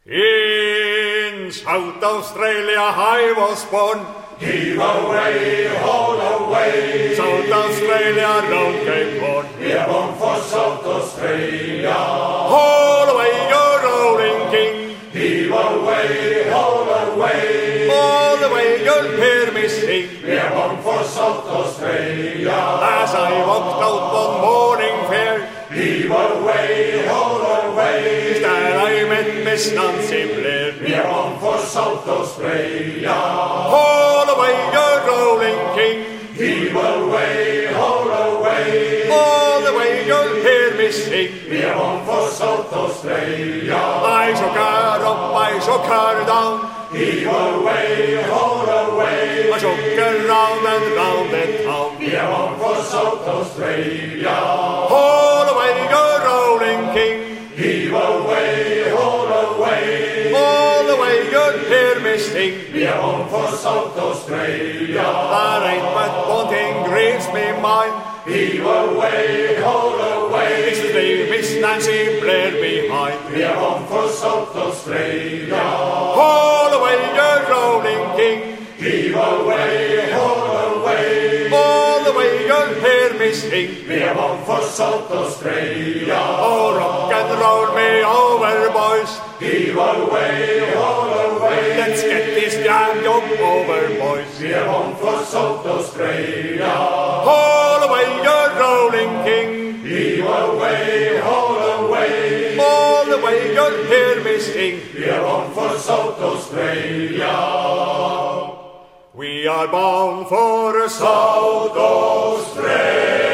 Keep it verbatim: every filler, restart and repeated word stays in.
In South Australia I was born. Heave away, haul away. South Australia round Cape Horn. We're born for South Australia. Haul away, you rolling king. Heave away, haul away. All the way you'll hear me sing. We're born for South Australia. As I walked out one morning fair, heave away, haul away. There I met Miss Nancy Blair. We're born for South Australia. Haul away, you rolling king. Heave away, haul away. All the way you'll hear me sing. We're born for South Australia. I shook her up, I shook her down. Heave away, haul away. I shook her round and round the town. We're born for South Australia. Haul away, you rolling king. Heave away, haul away. All the way you'll hear me sing. We're born for South Australia. There ain't but one thing grieves me mind. Heave away, haul away. It's to leave Miss Nancy Blair behind. We're born for South Australia. Haul away, you rolling king. Heave away, haul away. All the way you'll hear me sing. We're born for South Australia. Oh, rock and roll me over, boys. Heave away, haul away. Let's get this damn yoke over, boys. We're born for South Australia. Haul away, you rolling king. Heave away, haul away. All the way you'll hear me sing. We're born for South Australia. We are bound for South South Australia.